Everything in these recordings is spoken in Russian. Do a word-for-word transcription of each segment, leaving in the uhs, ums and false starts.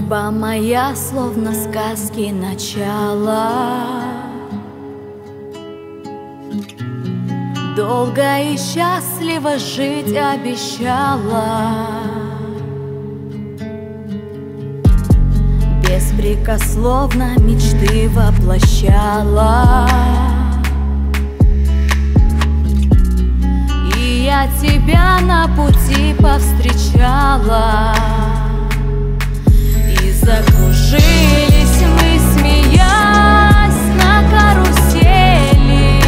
Судьба моя словно сказки начала, долго и счастливо жить обещала, беспрекословно мечты воплощала. И я тебя на пути повстречала, и закружились мы, смеясь, на карусели,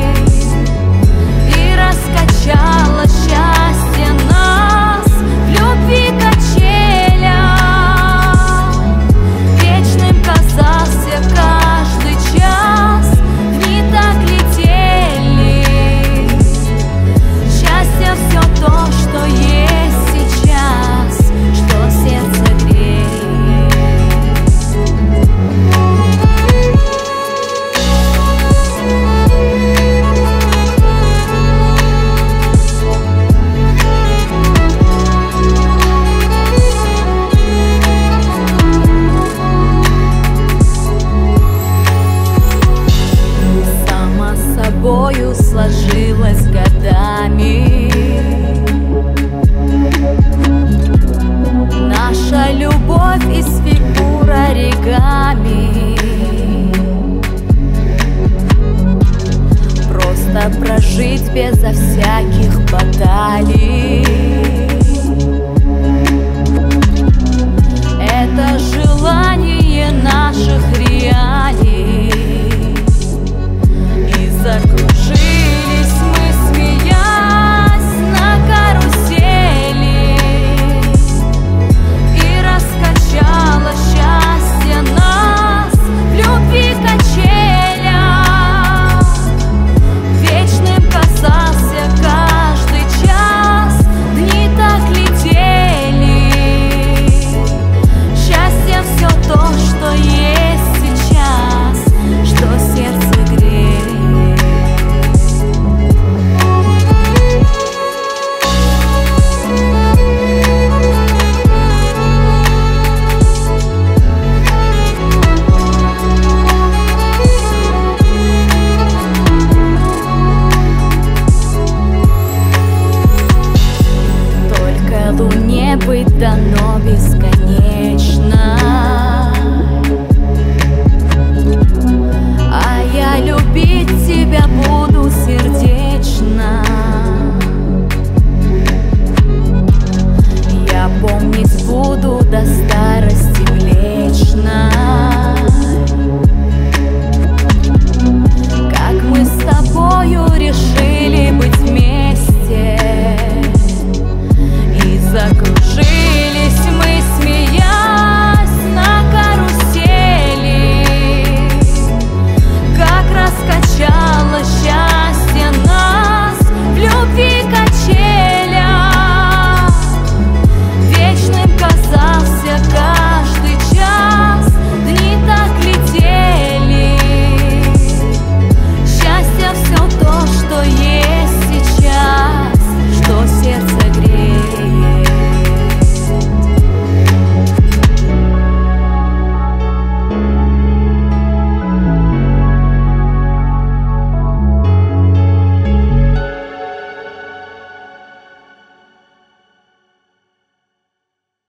и раскачало счастье нас в любви качеля. Вечным казался каждый час, дни так летели. Счастье все то, что есть сейчас, что сердце греет. Само собою сложилось годами наша любовь из фигур оригами. Просто прожить безо всяких баталий — это желание наших реалий. И закружились мы, смеясь, на карусели, и раскачало счастье нас в любви качеля. Вечным казался каждый час, дни так летели. Счастье все то, что есть сейчас, что сердце греет. Только луне быть дано бесконечно